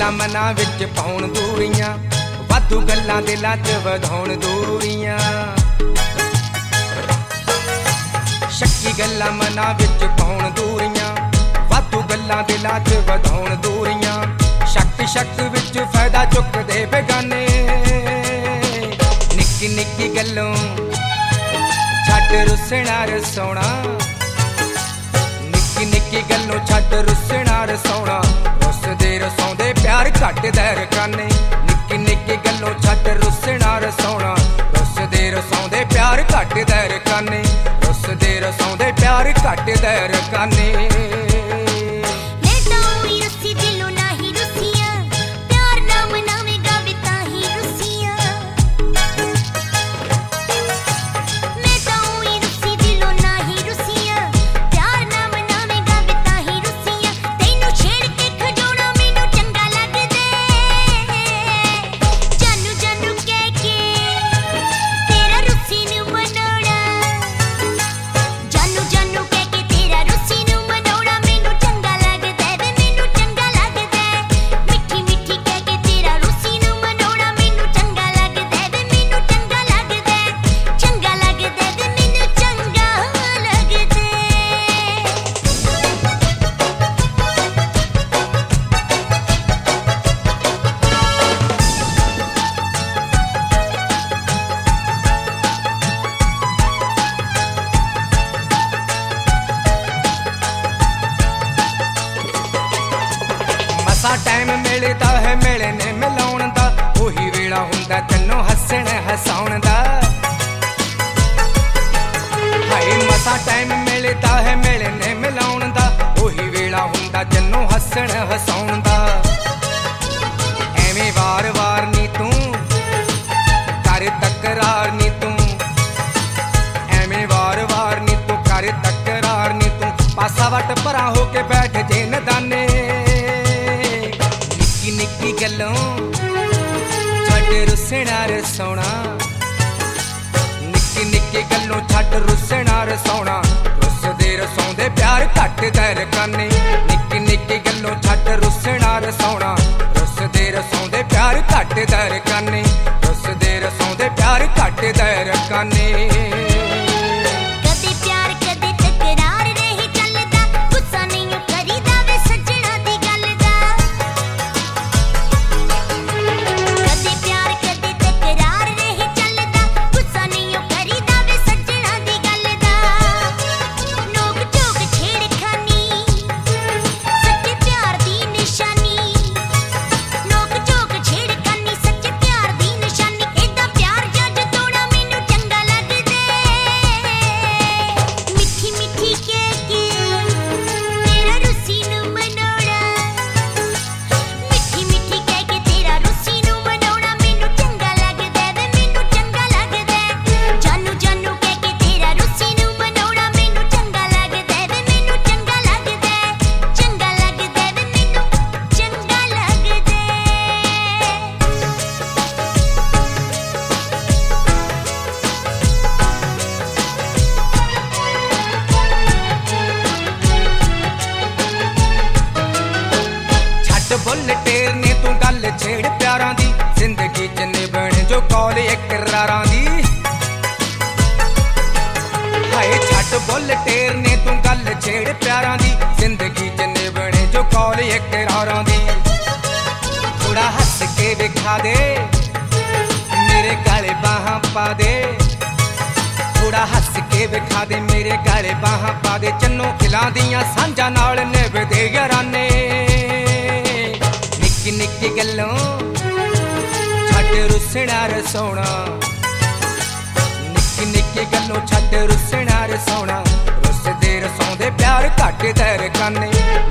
ਗੱਲਾਂ ਮਨਾਂ ਵਿੱਚ ਪਾਉਣ ਦੂਰੀਆਂ, ਵਾਧੂ ਗੱਲਾਂ ਦਿਲਾਂ 'ਚ ਵਧਾਉਣ ਦੂਰੀਆਂ। ਸ਼ੱਕੀ ਗੱਲਾਂ ਮਨਾਂ ਵਿੱਚ ਪਾਉਣ ਦੂਰੀਆਂ, ਵਾਧੂ ਗੱਲਾਂ ਦਿਲਾਂ 'ਚ ਵਧਾਉਣ ਦੂਰੀਆਂ। ਸ਼ੱਕ ਸ਼ੱਕ ਵਿੱਚ ਫਾਇਦਾ ਚੁੱਕਦੇ ਬੇਗਾਨੇ, ਨਿੱਕੀ ਨਿੱਕੀ ਗੱਲੋਂ ਛੱਡ ਰੁੱਸਣਾ ਰਸਾਉਣਾ। ਨਿੱਕੀ ਨਿੱਕੀ ਗੱਲੋਂ ਛੱਡ ਰੁੱਸਣਾ ਰਸਾਉਣਾ, ਰੁੱਸਦੇ ਰਸਾਉਂਦੇ ਪਿਆਰ ਘੱਟਦਾ ਰਕਾਨੇ। ਨਿੱਕੀ ਨਿੱਕੀ ਗੱਲੋਂ ਛੱਡ ਰੁੱਸਣਾ ਰਸਾਉਣਾ, ਰੁੱਸਦੇ ਰਸਾਉਂਦੇ ਪਿਆਰ ਘੱਟਦਾ ਰਕਾਨੇ। ਰੁੱਸਦੇ ਰਸਾਉਂਦੇ ਪਿਆਰ ਘੱਟਦਾ ਰਕਾਨੇ। ਮਸਾਂ ਟਾਈਮ ਮਿਲਦਾ ਹੈ ਮਿਲਣੇ ਮਿਲਾਉਣ ਦਾ, ਉਹੀ ਵੇਲਾ ਹੁੰਦਾ ਤੈਨੂੰ ਹੱਸਣ ਹਸਾਉਣ ਦਾ। ਹਾਏ ਮਸਾਂ ਟਾਈਮ ਮਿਲਦਾ ਹੈ ਮਿਲਣੇ ਮਿਲਾਉਣ ਦਾ, ਉਹੀ ਵੇਲਾ ਹੁੰਦਾ ਤੈਨੂੰ ਹੱਸਣ ਹਸਾਉਣ ਦਾ। ਐਵੇਂ ਵਾਰ ਵਾਰ ਨੀ ਤੂੰ ਕਰ ਤਕਰਾਰ ਨੀ ਤੂੰ, ਐਵੇਂ ਵਾਰ ਵਾਰ ਨੀ ਤੂੰ ਕਰ ਤਕਰਾਰ ਨੀ ਤੂੰ। ਪਾਸਾ ਵੱਟ ਪਰਾਂ ਹੋ ਕੇ ਬੈਠ ਜੇ ਨਦਾਨੇ, ਨਿੱਕੀ ਗੱਲੋਂ ਛੱਡ ਰੁੱਸਣਾ ਰਸਾਉਣਾ। ਨਿੱਕੀ ਨਿੱਕੀ ਗੱਲੋਂ ਛੱਡ ਰੁੱਸਣਾ ਰਸਾਉਣਾ, ਰੁੱਸਦੇ ਰਸਾਉਂਦੇ ਪਿਆਰ ਘੱਟਦਾ ਰਕਾਨੇ। ਨਿੱਕੀ ਨਿੱਕੀ ਗੱਲੋਂ ਛੱਡ ਰੁੱਸਣਾ ਰਸਾਉਣਾ, ਰੁੱਸਦੇ ਰਸਾਉਂਦੇ ਪਿਆਰ ਘੱਟਦਾ ਰਕਾਨੇ। ਰੁੱਸਦੇ ਰਸਾਉਂਦੇ ਪਿਆਰ ਘੱਟਦਾ ਰਕਾਨੇ। ਬੁੱਲ ਟੇਰ ਨੇ ਤੂੰ ਗੱਲ ਛੇੜ ਪਿਆਰਾਂ ਦੀ, ਜ਼ਿੰਦਗੀ ਚ ਨਿਭਣ ਜੋ ਕੌਲ ਇਕਰਾਰਾਂ ਦੀ। ਹਾਏ ਛੱਡ ਬੁੱਲ ਟੇਰ ਨੇ ਤੂੰ ਗੱਲ ਛੇੜ ਪਿਆਰਾਂ ਦੀ, ਜ਼ਿੰਦਗੀ ਚ ਨਿਭਣ ਜੋ ਕੌਲ ਇਕਰਾਰਾਂ ਦੀ। ਥੋੜਾ ਹੱਸ ਕੇ ਵਿਖਾ ਦੇ ਮੇਰੇ ਗਲੇ ਬਾਹਾਂ ਪਾ ਦੇ, ਥੋੜਾ ਹੱਸ ਕੇ ਵਿਖਾ ਦੇ ਮੇਰੇ ਗਲੇ ਬਾਹਾਂ ਪਾ ਦੇ। ਚੰਨੋ ਖਿਲਾਂ ਦੀਆਂ ਸਾਂਝਾਂ ਨਾਲ ਨਿਭਦੇ ਯਾਰਾਨੇ। ਨਿੱਕੀ ਨਿੱਕੀ ਗੱਲੋਂ ਛੱਡ ਰੁੱਸਣਾ ਰਸਾਉਣਾ, ਨਿੱਕੀ ਨਿੱਕੀ ਗੱਲੋਂ ਛੱਡ ਰੁੱਸਣਾ ਰਸਾਉਣਾ, ਰੁੱਸਦੇ ਰਸਾਉਂਦੇ ਪਿਆਰ ਘੱਟਦਾ ਰਕਾਨੇ।